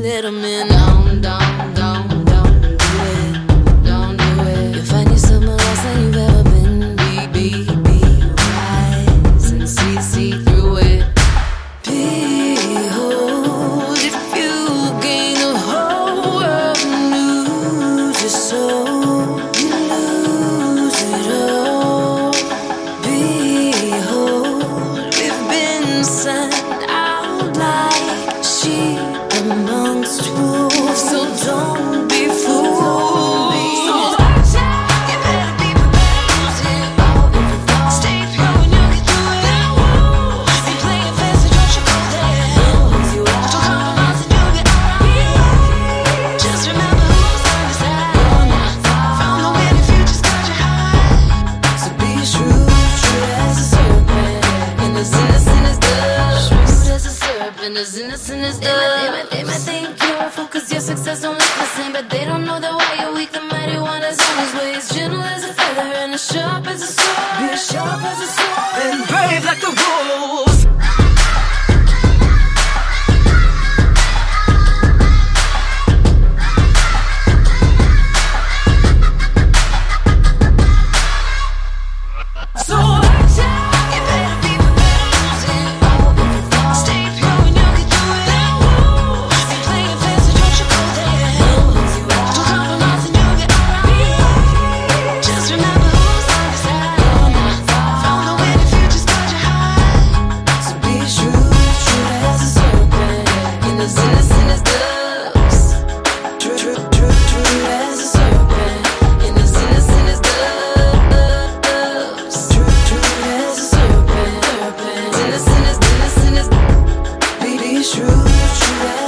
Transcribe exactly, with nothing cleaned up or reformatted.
let them in. Don't, don't, don't, don't do it. Don't do it. You'll find yourself more lost than you've ever been. Be, be, be wise and see, see through it. Behold, if you gain the whole world and lose your soul, you lose it all. Behold, we've been sent out like sheep amongst wolves, so don't be fooled. So watch out, you better be prepared. Stay through and you'll get through it. Be playing fast and don't you go there. Don't compromise and you'll get alright. Just remember who's on your side. From the wind if you just got your high. So be shrewd, shrewd as a serpent, and as innocent as dove. Shrewd as a serpent, as innocent as dove. They might, they might think you're a fool 'cause your success don't look the same, but they don't know that while you're weak, the mighty one is on his way. He's gentle as a feather and as sharp as a sword. Be as sharp as a sword and brave like the wolves. So watch out, you better be prepared. Stay through and you'll get through it. Be playing fast and don't you go there. Don't compromise and you'll get alright. Just remember who's on your side. From the wind if you just got your high. So be shrewd, shrewd as a serpent, and as innocent as doves. True, true, true, true as a serpent, and as innocent as doves. True, true as a serpent, innocent as innocent as. Be, be shrewd, shrewd as